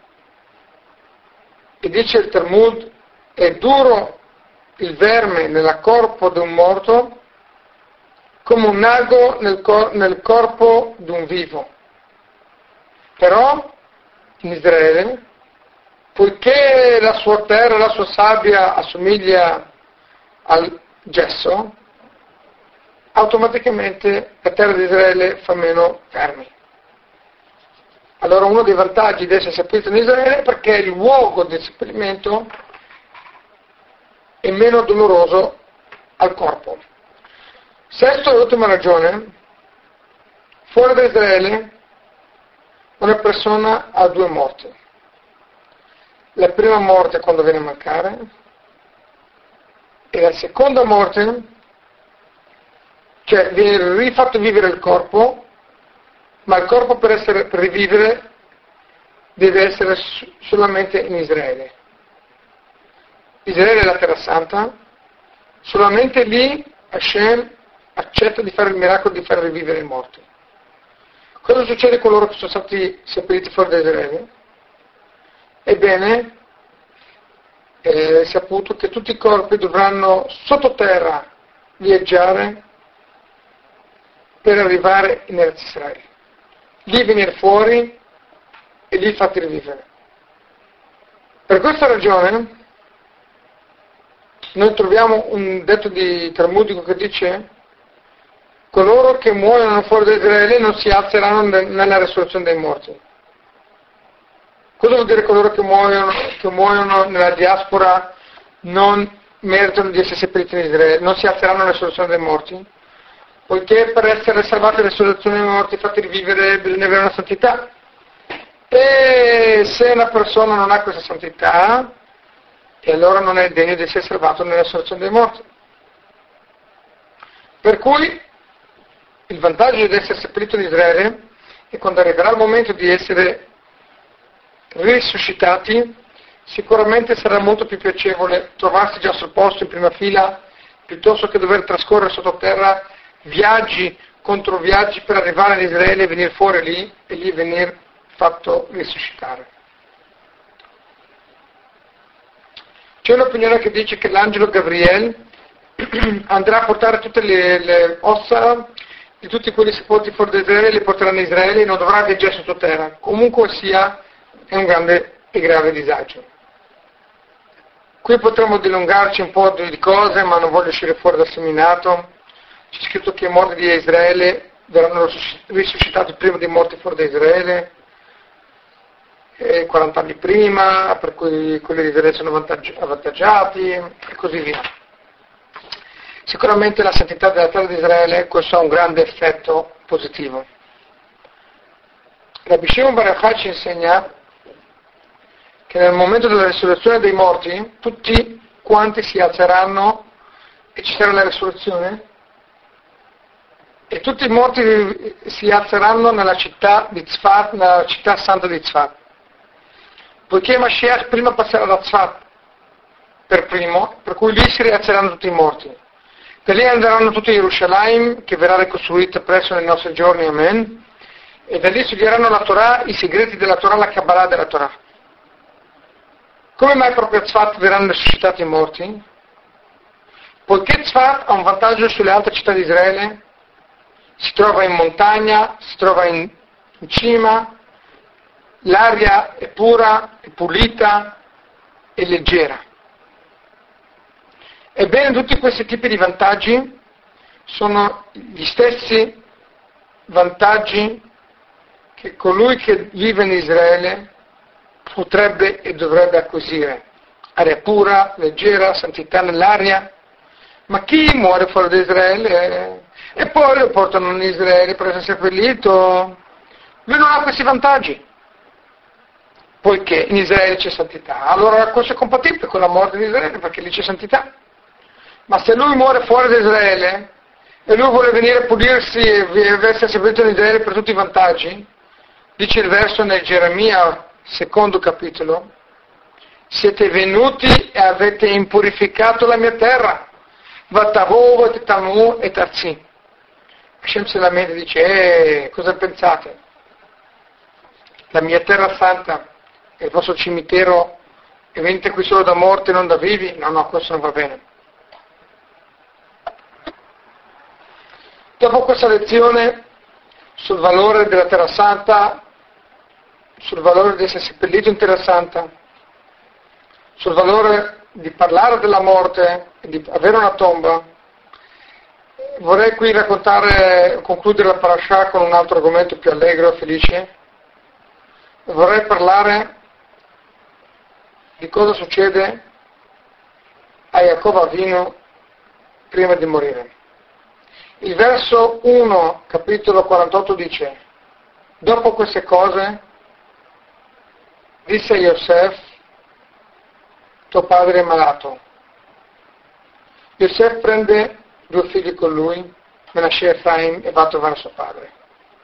e dice il Talmud, è duro il verme nel corpo di un morto come un ago nel, cor- nel corpo di un vivo. Però in Israele, poiché la sua terra, la sua sabbia assomiglia al gesso, automaticamente la terra di Israele fa meno vermi. Allora uno dei vantaggi di essere seppellito in Israele è perché il luogo del seppellimento è meno doloroso al corpo. Sesta e ultima ragione, fuori da Israele una persona ha due morti. La prima morte è quando viene a mancare e la seconda morte, cioè viene rifatto vivere il corpo, ma il corpo per, essere, per rivivere deve essere solamente in Israele. Israele è la terra santa, solamente lì Hashem accetta di fare il miracolo di far rivivere i morti. Cosa succede con loro che sono stati seppelliti fuori da Israele? Ebbene, è saputo che tutti i corpi dovranno sottoterra viaggiare per arrivare in Eretz Israele. Lì venire fuori e lì farti rivivere. Per questa ragione noi troviamo un detto di talmudico che dice: coloro che muoiono fuori da Israele non si alzeranno nella resurrezione dei morti. Cosa vuol dire coloro che muoiono, che muoiono nella diaspora non meritano di essere seppelliti in Israele, non si alzeranno nella resurrezione dei morti? Poiché per essere salvati dalla resurrezione dei morti, fatti rivivere, bisogna avere una santità. E se una persona non ha questa santità, e allora non è degno di essere salvato nella resurrezione dei morti. Per cui il vantaggio di essere seppellito in Israele è quando arriverà il momento di essere risuscitati, sicuramente sarà molto più piacevole trovarsi già sul posto in prima fila piuttosto che dover trascorrere sottoterra viaggi contro viaggi per arrivare in Israele e venire fuori lì e lì venire fatto risuscitare. C'è un'opinione che dice che l'angelo Gabriele andrà a portare tutte le, le ossa di tutti quelli sepolti fuori da Israele e le porterà in Israele e non dovrà viaggiare sottoterra. Comunque sia, è un grande e grave disagio. Qui potremmo dilungarci un po' di cose, ma non voglio uscire fuori dal seminato. C'è scritto che i morti di Israele verranno risuscitati prima dei morti fuori da Israele, e quaranta anni prima, per cui quelli di Israele sono avvantaggiati, e così via. Sicuramente la santità della terra di Israele, questo ha un grande effetto positivo. Rabbi Shimon bar Yochai ci insegna che nel momento della risurrezione dei morti tutti quanti si alzeranno e ci sarà la risurrezione e tutti i morti si alzeranno nella città di Tzfat, nella città santa di Tzfat, poiché Mashiach prima passerà da Tzfat per primo, per cui lì si rialzeranno tutti i morti. Da lì andranno tutti a Gerusalemme, che verrà ricostruita presso nei nostri giorni, amen, e da lì studieranno la Torah, i segreti della Torah, la Kabbalah della Torah. Come mai proprio a Tzfat verranno risuscitati i morti? Poiché Tzfat ha un vantaggio sulle altre città di Israele, si trova in montagna, si trova in, in cima, l'aria è pura, è pulita e leggera. Ebbene, tutti questi tipi di vantaggi sono gli stessi vantaggi che colui che vive in Israele potrebbe e dovrebbe acquisire. Aria pura, leggera, santità nell'aria. Ma chi muore fuori da Israele e poi lo portano in Israele per essere seppellito, lui non ha questi vantaggi, poiché in Israele c'è santità. Allora questo è compatibile con la morte di Israele, perché lì c'è santità. Ma se lui muore fuori da Israele e lui vuole venire a pulirsi e essere seppellito in Israele per tutti i vantaggi, dice il verso nel Geremia, secondo capitolo: siete venuti e avete impurificato la mia terra, Vatavovo et Tamu et Arzi. Hashem se lamenta e dice: eh, cosa pensate? La mia terra santa è il vostro cimitero e venite qui solo da morti e non da vivi? No, no, questo non va bene. Dopo questa lezione sul valore della terra santa, sul valore di essere seppellito in terra santa, sul valore di parlare della morte e di avere una tomba, vorrei qui raccontare, concludere la parasha con un altro argomento più allegro e felice. Vorrei parlare di cosa succede a Yaakov Avinu prima di morire. Il verso uno, capitolo quarantotto dice: dopo queste cose disse a Yosef: tuo padre è malato. Yosef prende due figli con lui, Menashe e Efraim, e va a trovare suo padre.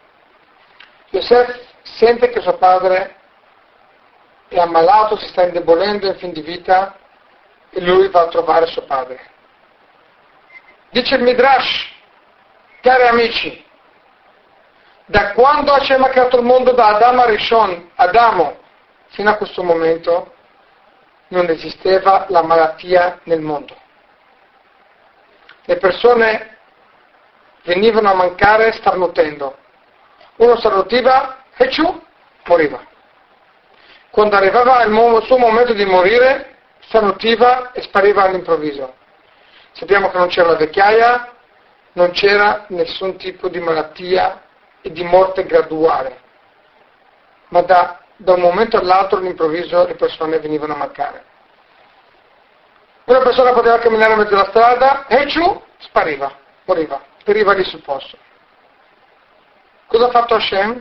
Yosef sente che suo padre è ammalato, si sta indebolendo, è in fin di vita, e lui va a trovare suo padre. Dice il Midrash, cari amici, da quando Hashem ha creato il mondo, da Adamo a Rishon, Adamo, fino a questo momento, non esisteva la malattia nel mondo. Le persone venivano a mancare starnutendo. Uno starnutiva e ciù, moriva. Quando arrivava il, mo- il suo momento di morire, starnutiva e spariva all'improvviso. Sappiamo che non c'era la vecchiaia, non c'era nessun tipo di malattia e di morte graduale, ma da, da un momento all'altro all'improvviso le persone venivano a mancare. Una persona poteva camminare in mezzo alla strada e ciù, spariva, moriva, periva lì sul posto. Cosa ha fatto Hashem?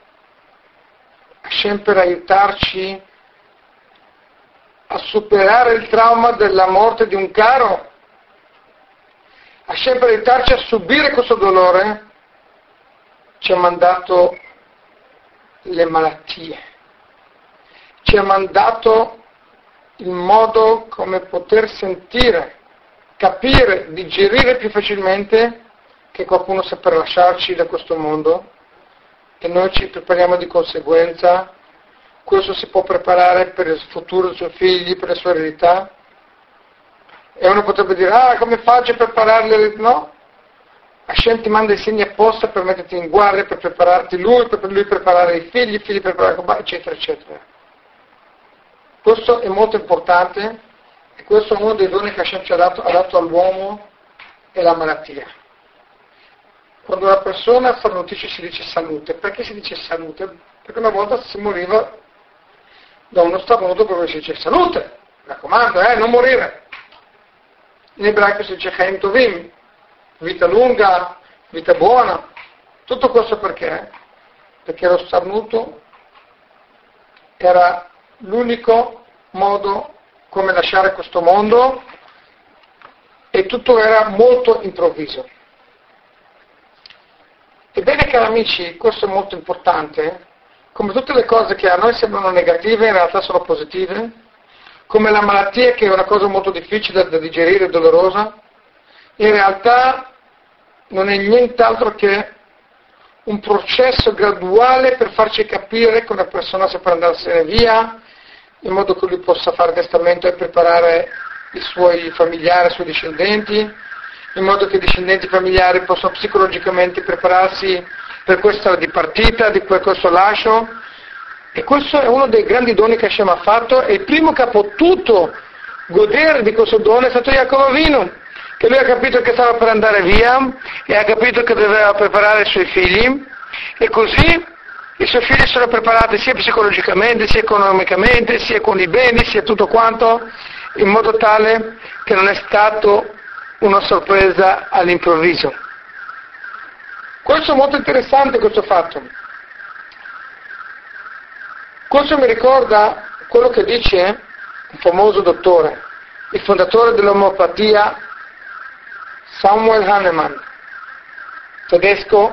Hashem per aiutarci a superare il trauma della morte di un caro, Hashem per aiutarci a subire questo dolore, ci ha mandato le malattie, ci ha mandato il modo come poter sentire, capire, digerire più facilmente che qualcuno sta per lasciarci da questo mondo e noi ci prepariamo di conseguenza. Questo si può preparare per il futuro dei suoi figli, per le sue eredità. E uno potrebbe dire, ah, come faccio a prepararle? No. Hashem ti manda i segni apposta per metterti in guardia, per prepararti lui, per lui preparare i figli, i figli preparare, eccetera, eccetera. Questo è molto importante e questo è uno dei doni che Hashem ci ha dato, ha dato all'uomo, è la malattia. Quando una persona starnutisce si dice salute. Perché si dice salute? Perché una volta si moriva da uno starnuto proprio si dice salute, mi raccomando, eh, non morire. In ebraico si dice Chaim Tovim, vita lunga, vita buona. Tutto questo perché? Perché lo starnuto era l'unico modo come lasciare questo mondo e tutto era molto improvviso. Ebbene, cari amici, questo è molto importante. Come tutte le cose che a noi sembrano negative, in realtà sono positive, come la malattia che è una cosa molto difficile da digerire e dolorosa, in realtà non è nient'altro che un processo graduale per farci capire che una persona sta per andarsene via, in modo che lui possa fare testamento e preparare i suoi familiari, i suoi discendenti, in modo che i discendenti familiari possano psicologicamente prepararsi per questa dipartita, di questo lascio. E questo è uno dei grandi doni che Hashem ha fatto, e il primo che ha potuto godere di questo dono è stato Yaakov Avinu, che lui ha capito che stava per andare via e ha capito che doveva preparare i suoi figli, e così i suoi figli sono preparati sia psicologicamente, sia economicamente, sia con i beni, sia tutto quanto, in modo tale che non è stato una sorpresa all'improvviso. Questo è molto interessante, questo fatto. Questo mi ricorda quello che dice un famoso dottore, il fondatore dell'omeopatia, Samuel Hahnemann, tedesco,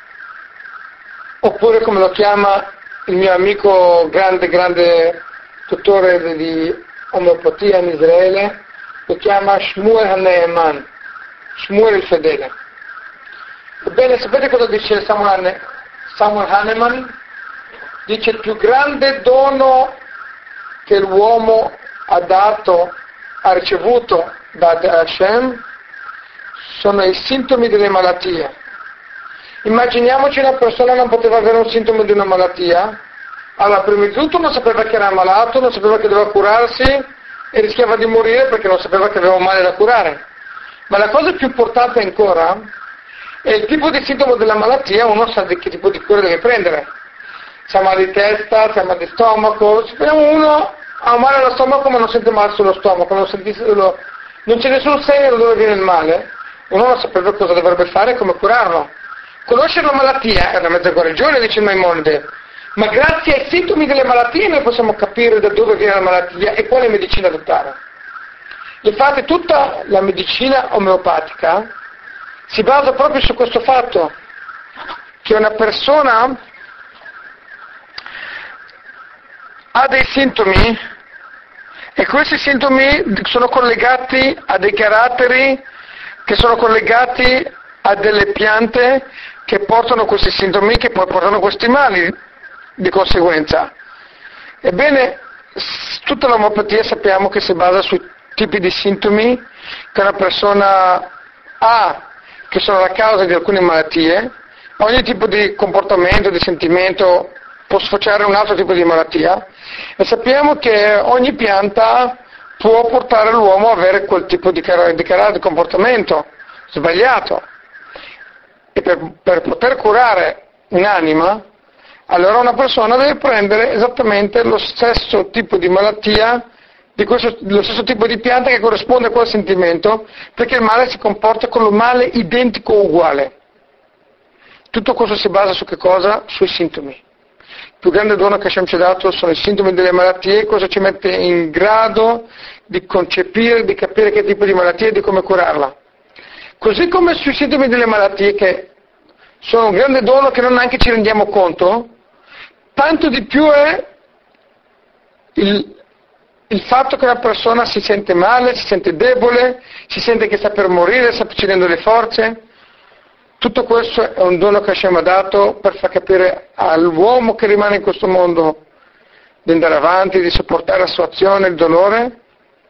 oppure come lo chiama il mio amico grande, grande dottore di omeopatia in Israele, lo chiama Shmuel Hahnemann, Shmuel il fedele. Ebbene, sapete cosa dice Samuel, Samuel Hahnemann? Dice: il più grande dono che l'uomo ha dato, ha ricevuto da Hashem, sono i sintomi delle malattie. Immaginiamoci una persona non poteva avere un sintomo di una malattia, allora prima di tutto non sapeva che era malato, non sapeva che doveva curarsi e rischiava di morire perché non sapeva che aveva un male da curare. Ma la cosa più importante ancora è il tipo di sintomo della malattia, uno sa di che tipo di cura deve prendere. Se ha male di testa, se ha male di stomaco, supponiamo uno ha male allo stomaco ma non sente male sullo stomaco, non, sentisse, lo, non c'è nessun segno da dove viene il male, uno non saprebbe cosa dovrebbe fare e come curarlo. Conoscere la malattia è una mezza guarigione, dice il Maimonide, ma grazie ai sintomi delle malattie noi possiamo capire da dove viene la malattia e quale medicina adottare. Infatti tutta la medicina omeopatica si basa proprio su questo fatto, che una persona ha dei sintomi e questi sintomi sono collegati a dei caratteri che sono collegati a delle piante che portano questi sintomi, che poi portano questi mali di conseguenza. Ebbene, tutta l'omeopatia sappiamo che si basa sui tipi di sintomi che una persona ha che sono la causa di alcune malattie. Ogni tipo di comportamento, di sentimento può sfociare in un altro tipo di malattia, e sappiamo che ogni pianta può portare l'uomo a avere quel tipo di carattere, di, carattere, di comportamento sbagliato. E per, per poter curare un'anima, allora una persona deve prendere esattamente lo stesso tipo di malattia, di questo, lo stesso tipo di pianta che corrisponde a quel sentimento, perché il male si comporta con lo male identico o uguale. Tutto questo si basa su che cosa? Sui sintomi. Il più grande dono che Hashem ci ha dato sono i sintomi delle malattie, e questo ci mette in grado di concepire, di capire che tipo di malattia e di come curarla. Così come sui sintomi delle malattie, che sono un grande dono che non neanche ci rendiamo conto, tanto di più è il, il fatto che una persona si sente male, si sente debole, si sente che sta per morire, sta perdendo le forze. Tutto questo è un dono che Hashem ha dato per far capire all'uomo che rimane in questo mondo di andare avanti, di sopportare la situazione, il dolore,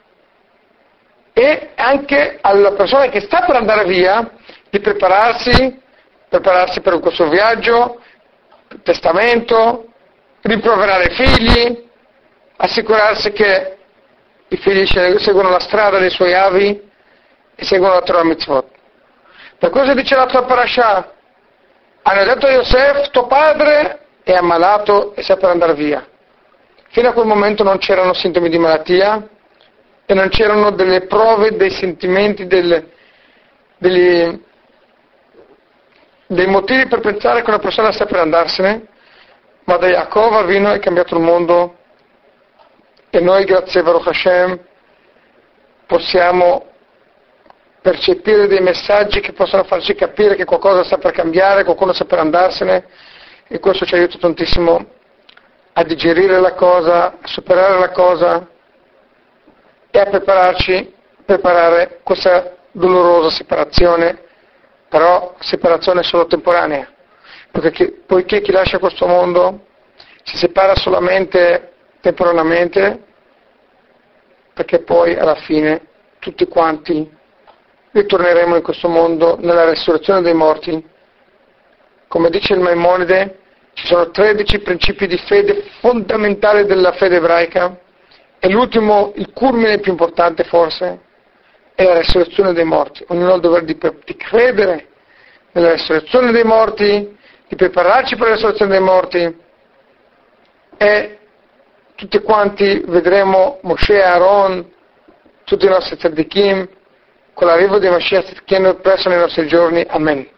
e anche alla persona che sta per andare via di prepararsi, prepararsi per questo viaggio, testamento, rimproverare i figli, assicurarsi che i figli seguono la strada dei suoi avi e seguono la Torah Mitzvot. Per cosa dice la tua parasha? Hanno detto a Yosef, tuo padre è ammalato e sta per andare via. Fino a quel momento non c'erano sintomi di malattia e non c'erano delle prove, dei sentimenti, delle, degli, dei motivi per pensare che una persona sta per andarsene, ma da Yaakov Avinu è cambiato il mondo, e noi, grazie a Baruch Hashem, possiamo percepire dei messaggi che possono farci capire che qualcosa sta per cambiare, qualcuno sta per andarsene, e questo ci aiuta tantissimo a digerire la cosa, a superare la cosa e a prepararci, preparare questa dolorosa separazione, però separazione solo temporanea, perché chi, poiché chi lascia questo mondo si separa solamente temporaneamente, perché poi alla fine tutti quanti ritorneremo in questo mondo nella resurrezione dei morti. Come dice il Maimonide, ci sono tredici principi di fede fondamentali della fede ebraica, e l'ultimo, il culmine più importante forse, è la resurrezione dei morti. Ognuno ha il dovere di, di credere nella resurrezione dei morti, di prepararci per la resurrezione dei morti, e tutti quanti vedremo Moshe e Aaron, tutti i nostri tzaddikim, con l'arrivo di Mashiach che hanno presso nei nostri giorni. Amen.